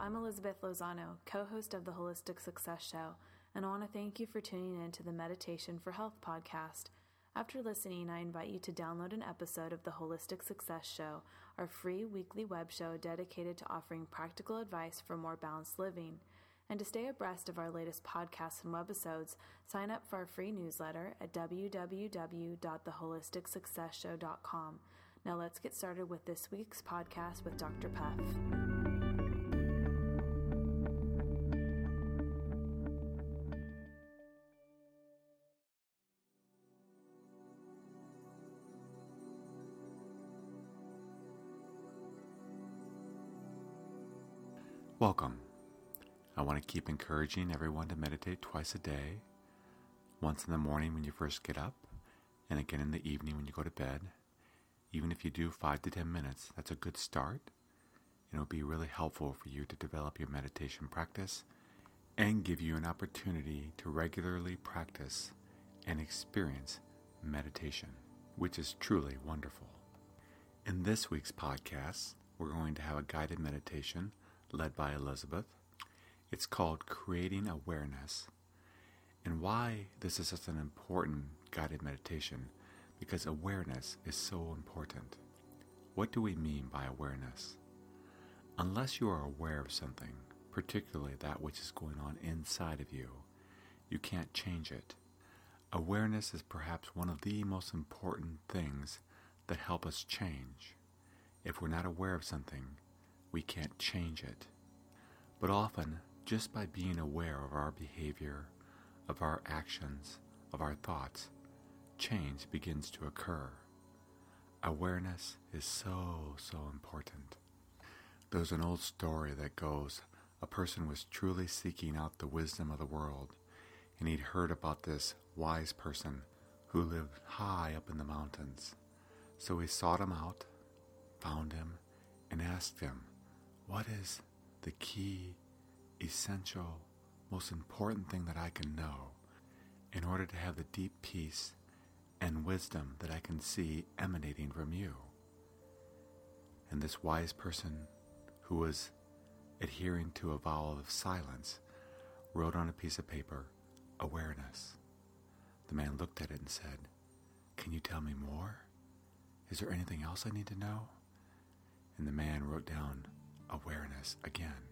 I'm Elizabeth Lozano, co-host of the Holistic Success Show, and I want to thank you for tuning in to the Meditation for Health podcast. After listening, I invite you to download an episode of the Holistic Success Show, our free weekly web show dedicated to offering practical advice for more balanced living. And to stay abreast of our latest podcasts and webisodes, sign up for our free newsletter at www.theholisticsuccessshow.com. Now let's get started with this week's podcast with Dr. Puff. Welcome. I want to keep encouraging everyone to meditate twice a day, once in the morning when you first get up, and again in the evening when you go to bed. Even if you do 5 to 10 minutes, that's a good start. It'll be really helpful for you to develop your meditation practice and give you an opportunity to regularly practice and experience meditation, which is truly wonderful. In this week's podcast, we're going to have a guided meditation led by Elizabeth. It's called Creating Awareness. And why this is such an important guided meditation? Because awareness is so important. What do we mean by awareness? Unless you are aware of something, particularly that which is going on inside of you, you can't change it. Awareness is perhaps one of the most important things that help us change. If we're not aware of something, we can't change it. But often, just by being aware of our behavior, of our actions, of our thoughts, change begins to occur. Awareness is so important. There's an old story that goes, a person was truly seeking out the wisdom of the world, and he'd heard about this wise person who lived high up in the mountains. So he sought him out, found him, and asked him, what is the key, essential, most important thing that I can know in order to have the deep peace and wisdom that I can see emanating from you? And this wise person, who was adhering to a vow of silence, wrote on a piece of paper, awareness. The man looked at it and said, can you tell me more? Is there anything else I need to know? And the man wrote down awareness again.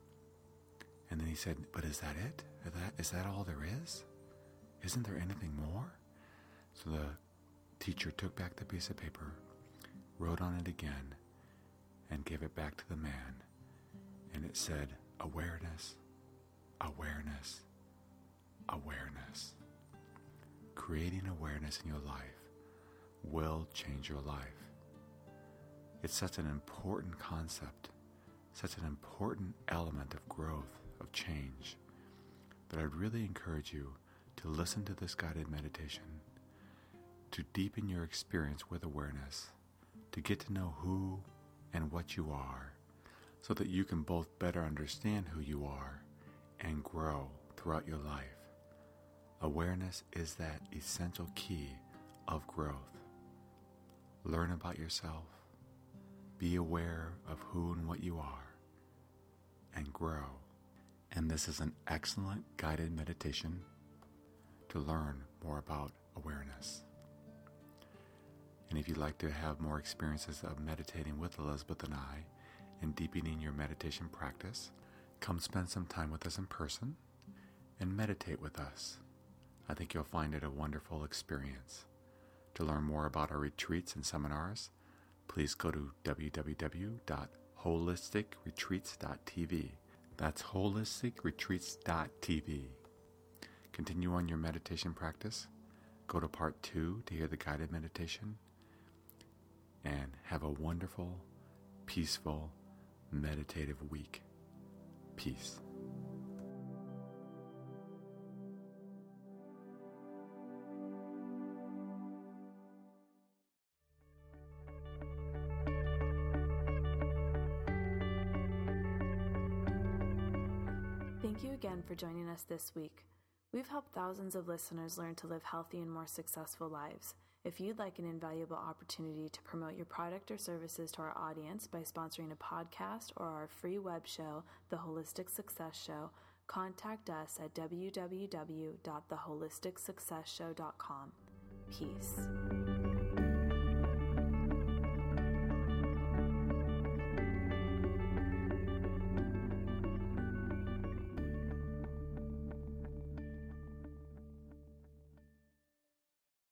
And then he said, but is that it? Is that all there is? Isn't there anything more? So the teacher took back the piece of paper, wrote on it again, and gave it back to the man. And it said, awareness, awareness, awareness. Creating awareness in your life will change your life. It's such an important concept, such an important element of growth, of change, that I'd really encourage you to listen to this guided meditation, to deepen your experience with awareness, to get to know who and what you are, so that you can both better understand who you are and grow throughout your life. Awareness is that essential key of growth. Learn about yourself, be aware of who and what you are, and grow. And this is an excellent guided meditation to learn more about awareness. And if you'd like to have more experiences of meditating with Elizabeth and I and deepening your meditation practice, come spend some time with us in person and meditate with us. I think you'll find it a wonderful experience. To learn more about our retreats and seminars, please go to www.holisticretreats.tv. That's holisticretreats.tv. Continue on your meditation practice. Go to part 2 to hear the guided meditation. And have a wonderful, peaceful, meditative week. Peace. Thank you again for joining us this week. We've helped thousands of listeners learn to live healthy and more successful lives, If you'd like an invaluable opportunity to promote your product or services to our audience by sponsoring a podcast or our free web show, The Holistic Success Show, contact us at www.theholisticsuccessshow.com. Peace.